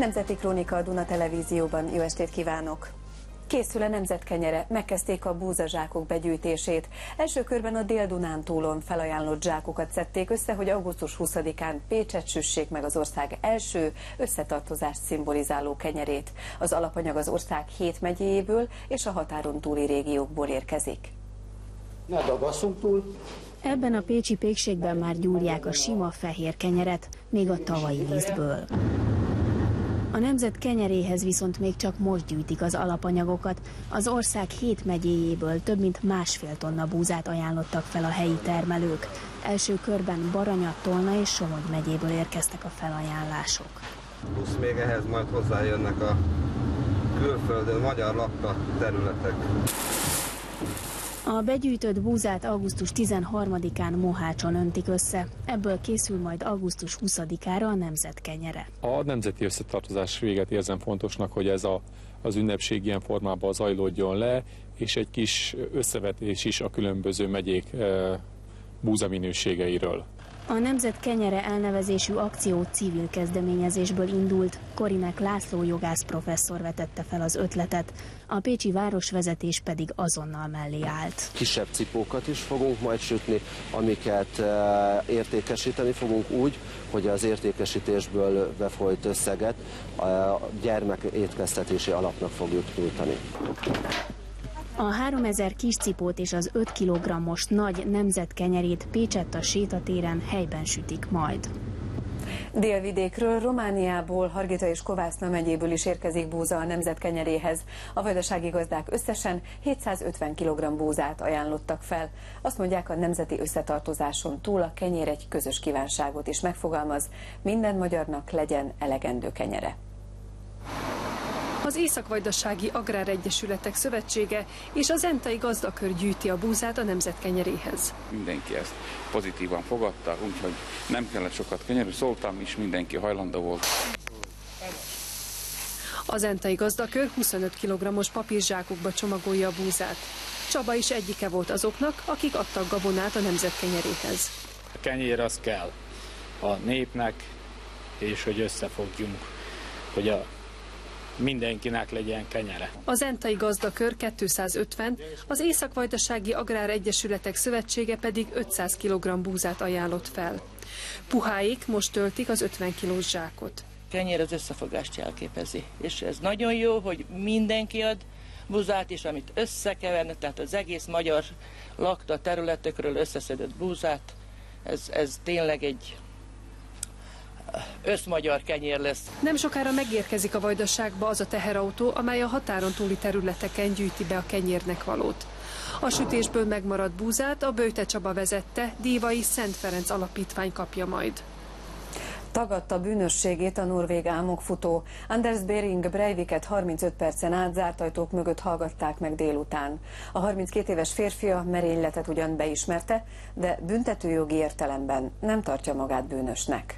Nemzeti Krónika a Duna Televízióban. Jó estét kívánok! Készül a nemzetkenyere, megkezdték a búzazsákok begyűjtését. Első körben a Dél-Dunántúlon felajánlott zsákokat szedték össze, hogy augusztus 20-án Pécset süssék meg az ország első összetartozást szimbolizáló kenyerét. Az alapanyag az ország 7 megyéjéből és a határon túli régiókból érkezik. Ne dagasszunk túl! Ebben a pécsi pékségben már gyúrják a sima fehér kenyeret, még a tavalyi lisztből. A nemzet kenyeréhez viszont még csak most gyűjtik az alapanyagokat. Az ország 7 megyéjéből több mint 1,5 tonna búzát ajánlottak fel a helyi termelők. Első körben Baranya, Tolna és Somogy megyéből érkeztek a felajánlások. Plusz még ehhez majd hozzájönnek a külföldön magyar lakta területek. A begyűjtött búzát augusztus 13-án Mohácson öntik össze. Ebből készül majd augusztus 20-ára a nemzetkenyere. A nemzeti összetartozás véget érzem fontosnak, hogy ez az ünnepség ilyen formában zajlódjon le, és egy kis összevetés is a különböző megyék búzaminőségeiről. A Nemzet Kenyere elnevezésű akció civil kezdeményezésből indult. Korinek László jogász professzor vetette fel az ötletet, a pécsi városvezetés pedig azonnal mellé állt. Kisebb cipókat is fogunk majd sütni, amiket értékesíteni fogunk úgy, hogy az értékesítésből befolyt összeget a gyermek étkeztetési alapnak fogjuk nyújtani. A 3000 kis cipót és az 5 kg-os nagy nemzetkenyerét Pécsett a sétatéren helyben sütik majd. Délvidékről, Romániából, Hargita és Kovászna megyéből is érkezik búza a nemzetkenyeréhez. A vajdasági gazdák összesen 750 kg búzát ajánlottak fel. Azt mondják, a nemzeti összetartozáson túl a kenyér egy közös kívánságot is megfogalmaz, minden magyarnak legyen elegendő kenyere. Az Észak-Vajdasági Agráregyesületek Szövetsége és az Entai Gazdakör gyűjti a búzát a nemzetkenyeréhez. Mindenki ezt pozitívan fogadta, úgyhogy nem kellett sokat kenyerű, szóltam is, mindenki hajlandó volt. Az Entai Gazdakör 25 kg-os papírzsákokba csomagolja a búzát. Csaba is egyike volt azoknak, akik adtak gabonát a nemzetkenyeréhez. A kenyér az kell a népnek, és hogy összefogjunk, hogy mindenkinek legyen kenyere. Az Entai Gazdakör 250, az Észak-Vajdasági Agráregyesületek Szövetsége pedig 500 kg búzát ajánlott fel. Puháik most töltik az 50 kilós zsákot. Kenyér az összefogást jelképezi, és ez nagyon jó, hogy mindenki ad búzát, és amit összekeverne, tehát az egész magyar lakta területekről összeszedett búzát, ez tényleg egy összmagyar kenyér lesz. Nem sokára megérkezik a Vajdaságba az a teherautó, amely a határon túli területeken gyűjti be a kenyérnek valót. A sütésből megmaradt búzát a Böjte Csaba vezette Díjai Szent Ferenc Alapítvány kapja majd. Tagadta bűnösségét a norvég álmokfutó. Anders Behring Breiviket 35 percen át zárt ajtók mögött hallgatták meg délután. A 32 éves férfi a merényletet ugyan beismerte, de büntetőjogi értelemben nem tartja magát bűnösnek.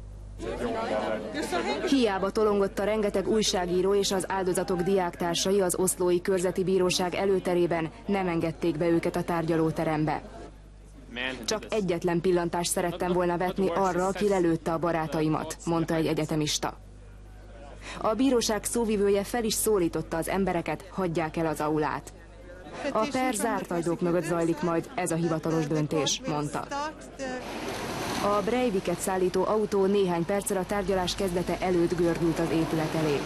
Hiába tolongott a rengeteg újságíró és az áldozatok diáktársai az oszlói körzeti bíróság előterében, nem engedték be őket a tárgyalóterembe. Csak egyetlen pillantást szerettem volna vetni arra, aki lelőtte a barátaimat, mondta egy egyetemista. A bíróság szóvivője fel is szólította az embereket, hagyják el az aulát. A per zárt ajtók mögött zajlik majd, ez a hivatalos döntés, mondta. A Breiviket szállító autó néhány perccel a tárgyalás kezdete előtt gördült az épület elé.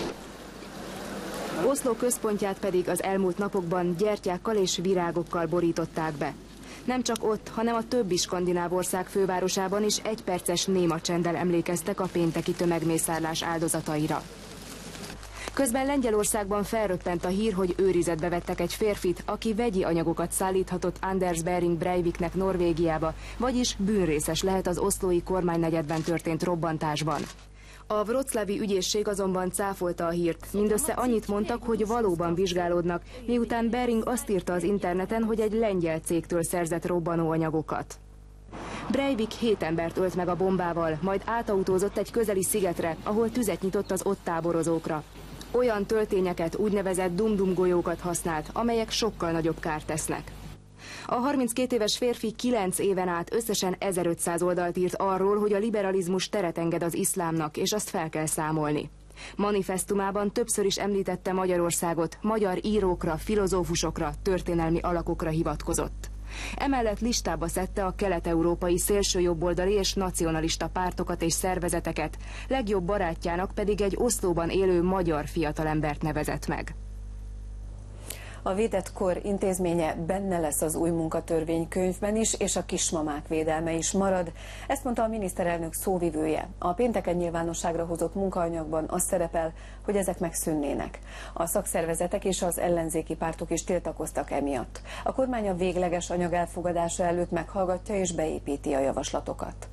Oszló központját pedig az elmúlt napokban gyertyákkal és virágokkal borították be. Nem csak ott, hanem a többi skandináv ország fővárosában is egyperces néma csenddel emlékeztek a pénteki tömegmészárlás áldozataira. Közben Lengyelországban felröppent a hír, hogy őrizetbe vettek egy férfit, aki vegyi anyagokat szállíthatott Anders Behring Breiviknek Norvégiába, vagyis bűnrészes lehet az oszlói kormánynegyedben történt robbantásban. A wroclawi ügyészség azonban cáfolta a hírt. Mindössze annyit mondtak, hogy valóban vizsgálódnak, miután Behring azt írta az interneten, hogy egy lengyel cégtől szerzett robbanóanyagokat. Breivik 7 embert ölt meg a bombával, majd átautózott egy közeli szigetre, ahol tüzet nyitott az ott táborozókra. Olyan töltényeket, úgynevezett dum-dum golyókat használt, amelyek sokkal nagyobb kárt tesznek. A 32 éves férfi 9 éven át összesen 1500 oldalt írt arról, hogy a liberalizmus teret enged az iszlámnak, és azt fel kell számolni. Manifesztumában többször is említette Magyarországot, magyar írókra, filozófusokra, történelmi alakokra hivatkozott. Emellett listába szedte a kelet-európai szélsőjobboldali és nacionalista pártokat és szervezeteket, legjobb barátjának pedig egy Oszlóban élő magyar fiatalembert nevezett meg. A védett kor intézménye benne lesz az új munkatörvénykönyvben is, és a kismamák védelme is marad. Ezt mondta a miniszterelnök szóvivője. A pénteken nyilvánosságra hozott munkaanyagban az szerepel, hogy ezek megszűnnének. A szakszervezetek és az ellenzéki pártok is tiltakoztak emiatt. A kormány a végleges anyag elfogadása előtt meghallgatja és beépíti a javaslatokat.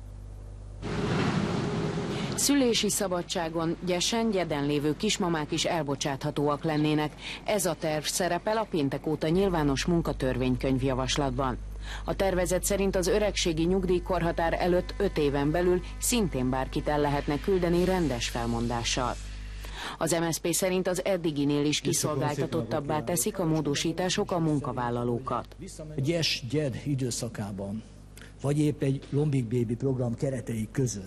Szülési szabadságon gyesen-gyeden lévő kismamák is elbocsáthatóak lennének. Ez a terv szerepel a péntek óta nyilvános munkatörvénykönyv javaslatban. A tervezet szerint az öregségi nyugdíjkorhatár előtt 5 éven belül szintén bárkit el lehetne küldeni rendes felmondással. Az MSZP szerint az eddiginél is kiszolgáltatottabbá teszik a módosítások a munkavállalókat. A gyes-gyed időszakában, vagy épp egy Lombik Baby program keretei között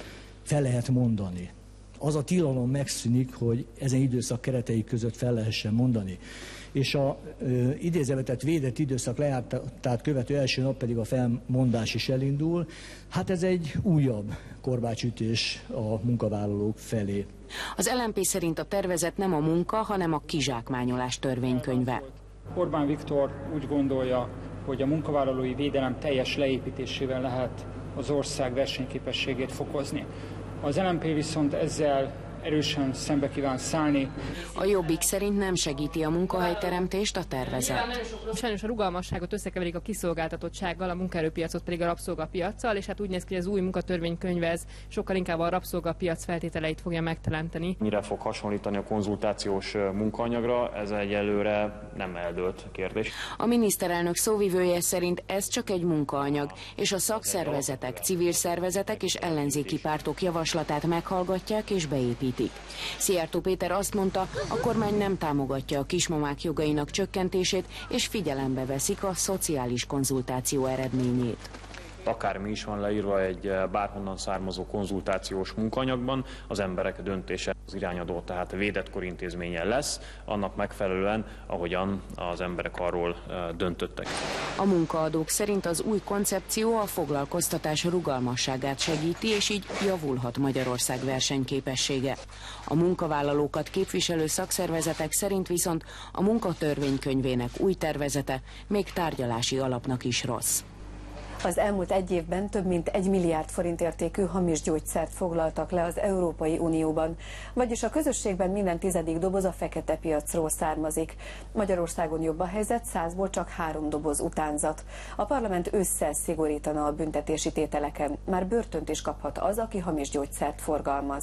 fel lehet mondani. Az a tilalom megszűnik, hogy ezen időszak keretei között fel lehessen mondani. És a idézővetett védett időszak lejártát követő első nap pedig a felmondás is elindul. Hát ez egy újabb korbácsütés a munkavállalók felé. Az LMP szerint a tervezet nem a munka, hanem a kizsákmányolás törvénykönyve. Orbán Viktor úgy gondolja, hogy a munkavállalói védelem teljes leépítésével lehet az ország versenyképességét fokozni. Az LMP viszont ezzel erősen szembe kíván szállni. A Jobbik szerint nem segíti a munkahelyteremtést a tervezet. Sajnos a rugalmasságot összekeverik a kiszolgáltatottsággal, a munkaerőpiacot pedig a rabszolgapiaccal, és hát úgy néz ki, hogy az új munkatörvénykönyv ez sokkal inkább a rabszolgapiac feltételeit fogja megteremteni. Mire fog hasonlítani a konzultációs munkaanyagra, ez egyelőre nem eldőlt kérdés. A miniszterelnök szóvivője szerint ez csak egy munkaanyag, és a szakszervezetek, civil szervezetek és ellenzéki pártok javaslatát meghallgatják és beépítik. Szijjártó Péter azt mondta, a kormány nem támogatja a kismamák jogainak csökkentését, és figyelembe veszik a szociális konzultáció eredményét. Akármi is van leírva egy bárhonnan származó konzultációs munkaanyagban, az emberek döntése az irányadó, tehát védett korintézménye lesz, annak megfelelően, ahogyan az emberek arról döntöttek. A munkaadók szerint az új koncepció a foglalkoztatás rugalmasságát segíti, és így javulhat Magyarország versenyképessége. A munkavállalókat képviselő szakszervezetek szerint viszont a munkatörvénykönyvének új tervezete még tárgyalási alapnak is rossz. Az elmúlt egy évben több mint 1 milliárd forint értékű hamis gyógyszert foglaltak le az Európai Unióban, vagyis a közösségben minden 10. doboz a fekete piacról származik. Magyarországon jobb a helyzet, 100-ból csak 3 doboz utánzat. A parlament ősszel szigorítana a büntetési tételeken. Már börtönt is kaphat az, aki hamis gyógyszert forgalmaz.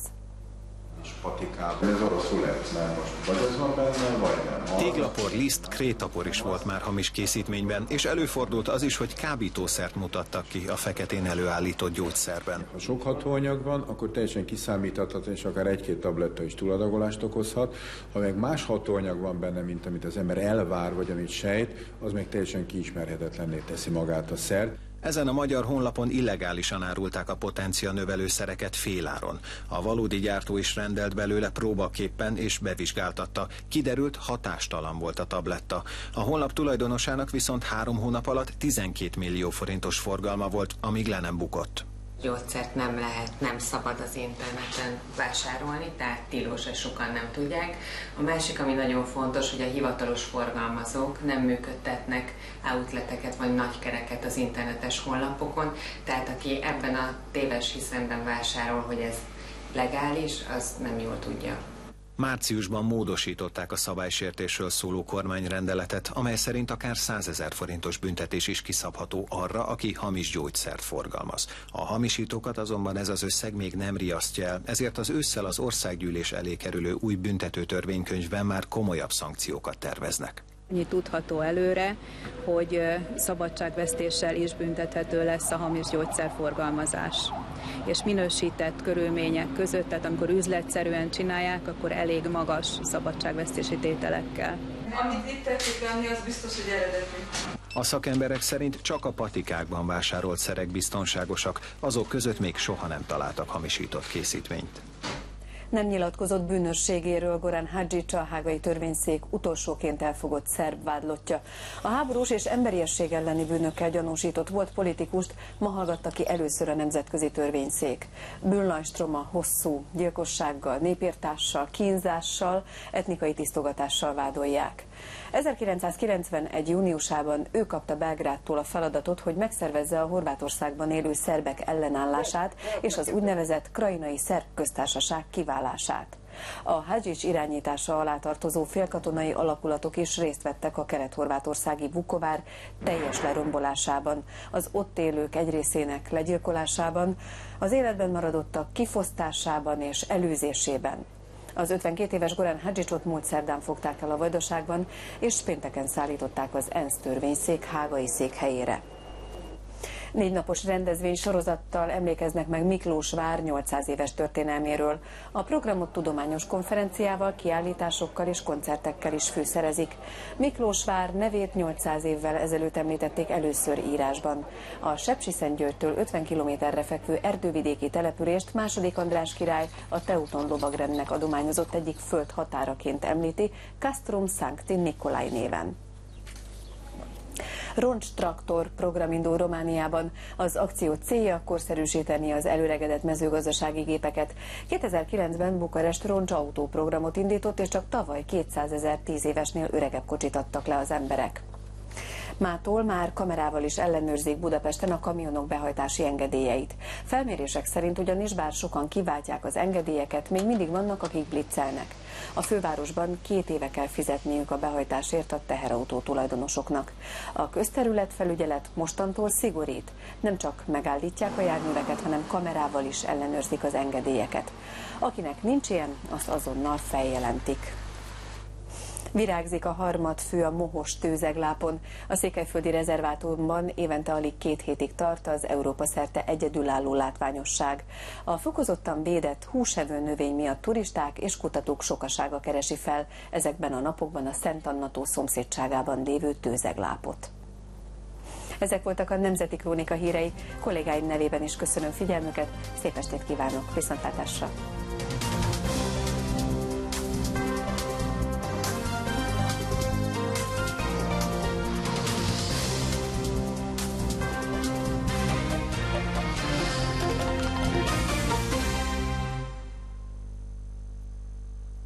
Ez oroszul lehet, mert most vagy ez van benne, vagy nem. Téglapor, liszt, krétapor is volt már hamis készítményben, és előfordult az is, hogy kábítószert mutattak ki a feketén előállított gyógyszerben. Ha sok hatóanyag van, akkor teljesen kiszámíthatatlan, és akár 1-2 tabletta is túladagolást okozhat. Ha meg más hatóanyag van benne, mint amit az ember elvár, vagy amit sejt, az meg teljesen kiismerhetetlenné teszi magát a szert. Ezen a magyar honlapon illegálisan árulták a potencia növelőszereket féláron. A valódi gyártó is rendelt belőle próbaképpen és bevizsgáltatta. Kiderült, hatástalan volt a tabletta. A honlap tulajdonosának viszont 3 hónap alatt 12 millió forintos forgalma volt, amíg le nem bukott. Gyógyszert nem lehet, nem szabad az interneten vásárolni, tehát tilos, ezt sokan nem tudják. A másik, ami nagyon fontos, hogy a hivatalos forgalmazók nem működtetnek outleteket vagy nagykereket az internetes honlapokon, tehát aki ebben a téves hiszemben vásárol, hogy ez legális, az nem jól tudja. Márciusban módosították a szabálysértésről szóló kormányrendeletet, amely szerint akár 100 000 forintos büntetés is kiszabható arra, aki hamis gyógyszert forgalmaz. A hamisítókat azonban ez az összeg még nem riasztja el, ezért az ősszel az országgyűlés elé kerülő új büntető törvénykönyvben már komolyabb szankciókat terveznek. Annyi tudható előre, hogy szabadságvesztéssel is büntethető lesz a hamis gyógyszerforgalmazás. És minősített körülmények között, tehát amikor üzletszerűen csinálják, akkor elég magas szabadságvesztési tételekkel. Amit itt tetszik venni, az biztos, hogy eredeti. A szakemberek szerint csak a patikákban vásárolt szerek biztonságosak, azok között még soha nem találtak hamisított készítményt. Nem nyilatkozott bűnösségéről Goran Hadžić, a hágai törvényszék utolsóként elfogott szerb vádlottja. A háborús és emberiesség elleni bűnökkel gyanúsított volt politikust ma hallgatta ki először a nemzetközi törvényszék. Bűnlajstroma hosszú gyilkossággal, népirtással, kínzással, etnikai tisztogatással vádolják. 1991. júniusában ő kapta Belgrádtól a feladatot, hogy megszervezze a Horvátországban élő szerbek ellenállását és az úgynevezett Krajinai Szerb Köztársaság kiválását. A Hadžić irányítása alá tartozó félkatonai alakulatok is részt vettek a kelet-horvátországi Vukovár teljes lerombolásában, az ott élők egy részének legyilkolásában, az életben maradottak kifosztásában és elűzésében. Az 52 éves Goran Hadžićot múlt szerdán fogták el a Vajdaságban, és pénteken szállították az ENSZ törvényszék hágai székhelyére. 4 napos rendezvény sorozattal emlékeznek meg Miklósvár 800 éves történelméről. A programot tudományos konferenciával, kiállításokkal és koncertekkel is fűszerezik. Miklósvár nevét 800 évvel ezelőtt említették először írásban. A Sepsiszentgyörgytől 50 kilométerre fekvő erdővidéki települést II. András király a Teuton lovagrendnek adományozott egyik földhatáraként említi, Castrum Sancti Nicolai néven. Roncstraktor program indul Romániában. Az akció célja korszerűsíteni az előregedett mezőgazdasági gépeket. 2009-ben Bukarest roncsautó programot indított, és csak tavaly 200 000 10 évesnél öregebb kocsit adtak le az emberek. Mától már kamerával is ellenőrzik Budapesten a kamionok behajtási engedélyeit. Felmérések szerint ugyanis, bár sokan kiváltják az engedélyeket, még mindig vannak, akik blitzelnek. A fővárosban 2 éve kell fizetniük a behajtásért a teherautó tulajdonosoknak. A közterületfelügyelet mostantól szigorít. Nem csak megállítják a járműveket, hanem kamerával is ellenőrzik az engedélyeket. Akinek nincs ilyen, azt azonnal feljelentik. Virágzik a harmadfű a mohos tőzeglápon. A székelyföldi rezervátumban évente alig 2 hétig tart az Európa szerte egyedülálló látványosság. A fokozottan védett húsevő növény miatt turisták és kutatók sokasága keresi fel ezekben a napokban a Szent Anna-tó szomszédságában lévő tőzeglápot. Ezek voltak a Nemzeti Krónika hírei. Kollégáim nevében is köszönöm figyelmüket, szép estét kívánok, viszontlátásra!